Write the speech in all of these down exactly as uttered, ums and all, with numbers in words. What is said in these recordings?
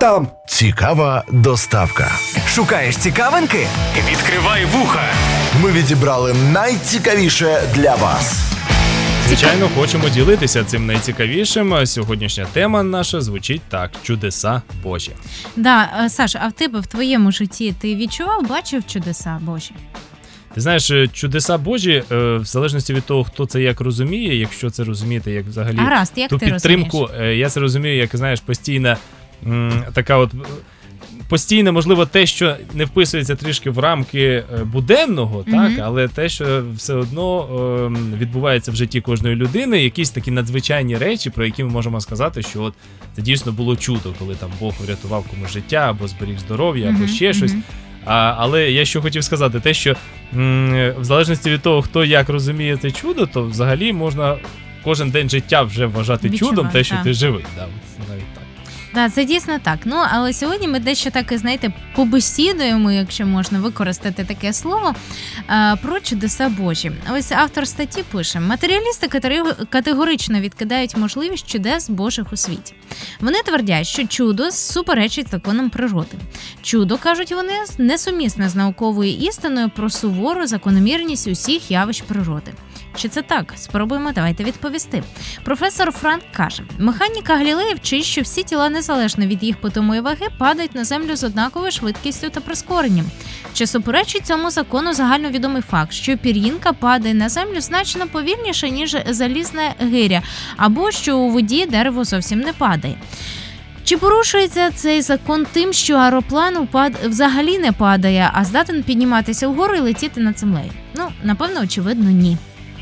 там? Цікава доставка. Шукаєш цікавинки? Відкривай вуха. Ми відібрали найцікавіше для вас. Звичайно, хочемо ділитися цим найцікавішим. Сьогоднішня тема наша звучить так: чудеса Божі. Да, Саш, а в тебе, в твоєму житті, ти відчував, бачив чудеса Божі? Ти знаєш, чудеса Божі, в залежності від того, хто це як розуміє, якщо це розуміти, як взагалі Гаразд, як ту ти підтримку, розумієш? Я це розумію, як, знаєш, постійна м, така от постійно, можливо, те, що не вписується трішки в рамки буденного, mm-hmm. так, але те, що все одно е, відбувається в житті кожної людини, якісь такі надзвичайні речі, про які ми можемо сказати, що от це дійсно було чудо, коли там Бог врятував комусь життя, або зберіг здоров'я, або mm-hmm. ще щось. А, але я що хотів сказати, те, що м, в залежності від того, хто як розуміє це чудо, то взагалі можна кожен день життя вже вважати Відчував, чудом, те, що так. ти живий. Да, навіть так. Так, це дійсно так. Ну, але сьогодні ми дещо так, знаєте, побесідуємо, якщо можна використати таке слово, про чудеса Божі. Ось автор статті пише: матеріалісти категорично відкидають можливість чудес Божих у світі. Вони твердять, що чудо суперечить законам природи. Чудо, кажуть вони, несумісне з науковою істиною про сувору закономірність усіх явищ природи. Чи це так? Спробуємо, давайте відповісти. Професор Франк каже: механіка Галілея вчить, що всі тіла незалежно від їх питомої ваги падають на землю з однаковою швидкістю та прискоренням. Чи суперечить цьому закону загальновідомий факт, що пір'їнка падає на землю значно повільніше, ніж залізна гиря, або що у воді дерево зовсім не падає? Чи порушується цей закон тим, що аероплан упад... взагалі не падає, а здатен підніматися вгору і летіти над землею? Ну, напевно, очевидно, ні.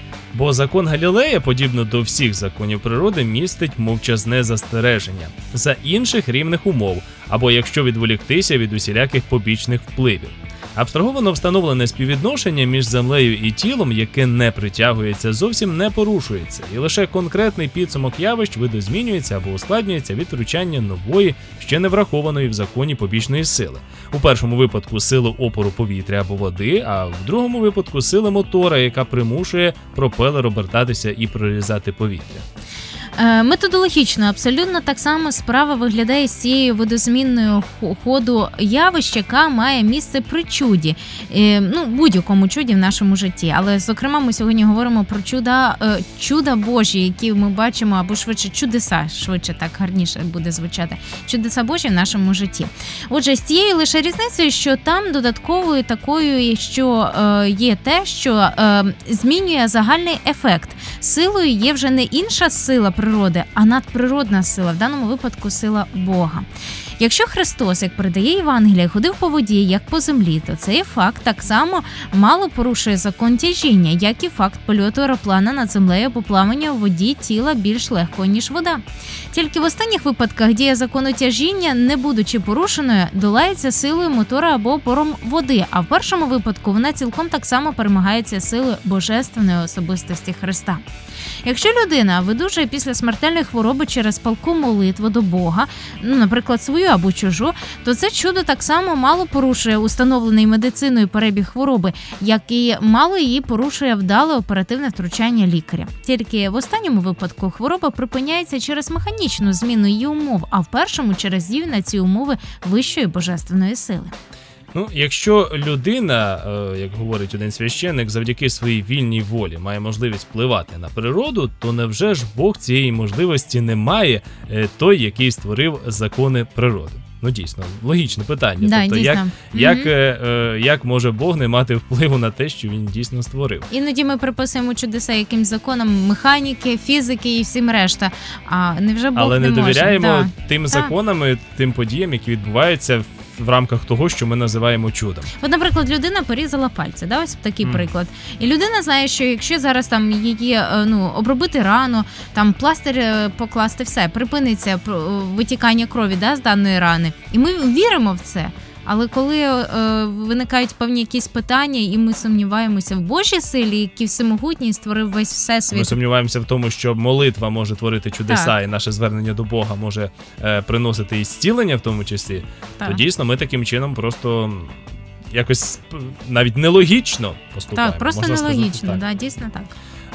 Бо закон Галілея, подібно до всіх законів природи, містить мовчазне застереження за інших рівних умов, або якщо відволіктися від усіляких побічних впливів. Абстраговано встановлене співвідношення між землею і тілом, яке не притягується, зовсім не порушується, і лише конкретний підсумок явищ видозмінюється або ускладнюється від втручання нової, ще не врахованої в законі побічної сили. У першому випадку сили опору повітря або води, а в другому випадку сили мотора, яка примушує пропелер обертатися і прорізати повітря. Методологічно абсолютно так само справа виглядає з цією видозмінною ходу явищ, яка має місце при чуді, ну, будь-якому чуді в нашому житті. Але, зокрема, ми сьогодні говоримо про чуда, чуда Божі, які ми бачимо, або швидше чудеса, швидше так гарніше буде звучати, чудеса Божі в нашому житті. Отже, з цією лише різницею, що там додатковою такою, що є те, що змінює загальний ефект. Силою є вже не інша сила природи, а надприродна сила, в даному випадку сила Бога. Якщо Христос, як передає Євангеліє, ходив по воді, як по землі, то цей факт так само мало порушує закон тяжіння, як і факт польоту аероплана над землею або плавання у воді тіла більш легкого, ніж вода. Тільки в останніх випадках дія закону тяжіння, не будучи порушеною, долається силою мотора або опором води, а в першому випадку вона цілком так само перемагається силою божественної особистості Христа. Якщо людина видужує після смертельної хвороби через палку молитву до Бога, ну, наприклад, свою або чужу, то це чудо так само мало порушує установлений медициною перебіг хвороби, як і мало її порушує вдале оперативне втручання лікаря. Тільки в останньому випадку хвороба припиняється через механічну зміну її умов, а в першому через дію на ці умови вищої божественної сили. Ну, якщо людина, як говорить один священник, завдяки своїй вільній волі має можливість впливати на природу, то невже ж Бог цієї можливості не має, той, який створив закони природи? Ну, дійсно, логічне питання. Да, тобто, дійсно. як, як, е, як може Бог не мати впливу на те, що він дійсно створив? Іноді ми приписуємо чудеса якимсь законам механіки, фізики і всім решта. А невже Бог Але не не може? довіряємо Да. тим Да. законам, тим подіям, які відбуваються в в рамках того, що ми називаємо чудом. От, наприклад, людина порізала пальці, да, ось такий mm. приклад. І людина знає, що якщо зараз там її, ну, обробити рану, там пластир покласти, все, припиниться витікання крові, да, з даної рани. І ми віримо в це. Але коли е, виникають певні якісь питання, і ми сумніваємося в Божій силі, який всемогутній створив весь всесвіт. Ми сумніваємося в тому, що молитва може творити чудеса, так. і наше звернення до Бога може е, приносити і зцілення в тому числі, так. то дійсно ми таким чином просто якось навіть нелогічно поступаємо. Так, просто нелогічно, так, да, дійсно так.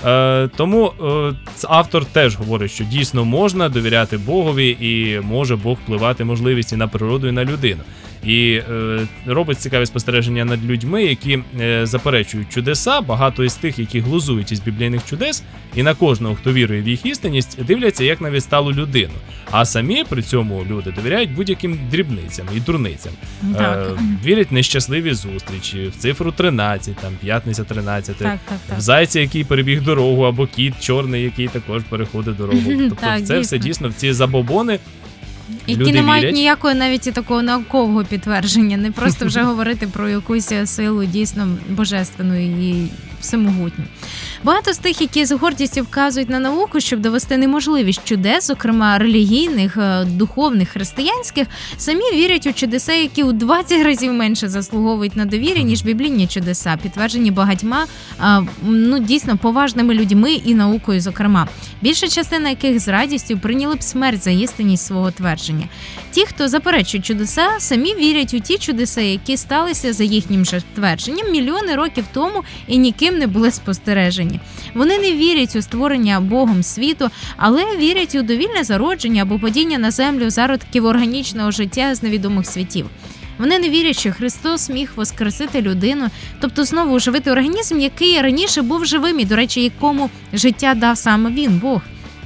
Е, тому е, автор теж говорить, що дійсно можна довіряти Богові і може Бог впливати можливість і на природу, і на людину. І е, робить цікаві спостереження над людьми, які е, заперечують чудеса. Багато із тих, які глузують із біблійних чудес, і на кожного, хто вірує в їх істинність, дивляться як на відсталу людину. А самі при цьому люди довіряють будь-яким дрібницям і дурницям. Так. Е, вірять в нещасливі зустрічі, в цифру тринадцять, там п'ятниця тринадцять, Так, так, так. в зайця, який перебіг дорогу, або кіт чорний, який також переходить дорогу. Тобто Так, це все дійсно. дійсно в ці забобони. Які Люди не мають вірять. ніякого навіть і такого наукового підтвердження, не просто вже говорити про якусь силу дійсно божественну і всемогутню. Багато з тих, які з гордістю вказують на науку, щоб довести неможливість чудес, зокрема релігійних, духовних, християнських, самі вірять у чудеса, які у двадцять разів менше заслуговують на довір'я, ніж біблійні чудеса, підтверджені багатьма, ну, дійсно поважними людьми і наукою, зокрема. Більша частина яких з радістю прийняли б смерть за істинність свого твердження. Ті, хто заперечують чудеса, самі вірять у ті чудеса, які сталися за їхнім же твердженням мільйони років тому і ніким не були спостережені. Вони не вірять у створення Богом світу, але вірять у довільне зародження або падіння на землю зародків органічного життя з невідомих світів. Вони не вірять, що Христос міг воскресити людину, тобто знову оживити організм, який раніше був живим і, до речі, якому життя дав саме Він, Бог.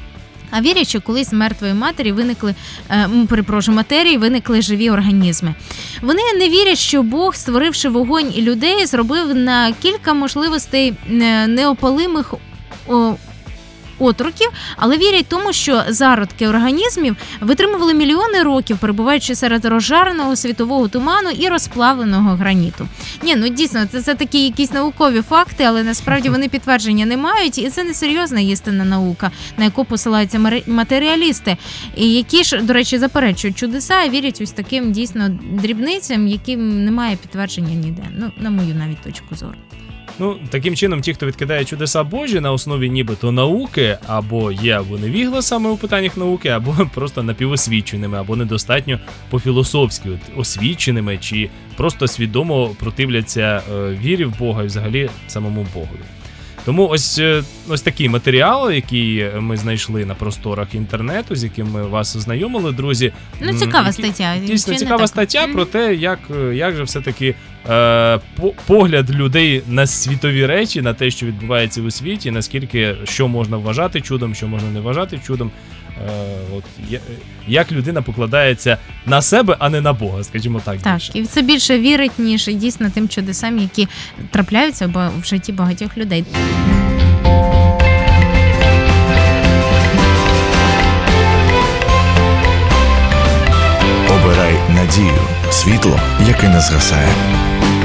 А вірять, що колись з мертвої матері виникли, е, перепрошую, матерії виникли живі організми. Вони не вірять, що Бог, створивши вогонь і людей, зробив на кілька можливостей неопалимих о, отроків, але вірять тому, що зародки організмів витримували мільйони років, перебуваючи серед розжареного світового туману і розплавленого граніту. Ні, ну дійсно, це, це такі якісь наукові факти, але насправді вони підтвердження не мають, і це не серйозна істинна наука, на яку посилаються матеріалісти, і які ж, до речі, заперечують чудеса і вірять ось таким дійсно дрібницям, яким немає підтвердження ніде, ну, на мою навіть точку зору. Ну, таким чином, ті, хто відкидає чудеса Божі на основі нібито науки, або є або невігласами у питаннях науки, або просто напівосвіченими, або недостатньо по-філософськи освіченими, чи просто свідомо противляться е, вірі в Бога і взагалі самому Богові. Тому ось, ось такий матеріал, який ми знайшли на просторах інтернету, з яким ми вас ознайомили, друзі. Ну, цікава який, стаття. Дійсно, Чи цікава стаття про те, як, як же все-таки е, по, погляд людей на світові речі, на те, що відбувається у світі, наскільки, що можна вважати чудом, що можна не вважати чудом. Е, от, як людина покладається на себе, а не на Бога, скажімо так. Так, більше. і це більше вірить, ніж дійсно тим чудесам, які трапляються в житті багатьох людей. Обирай надію, світло, яке не згасає.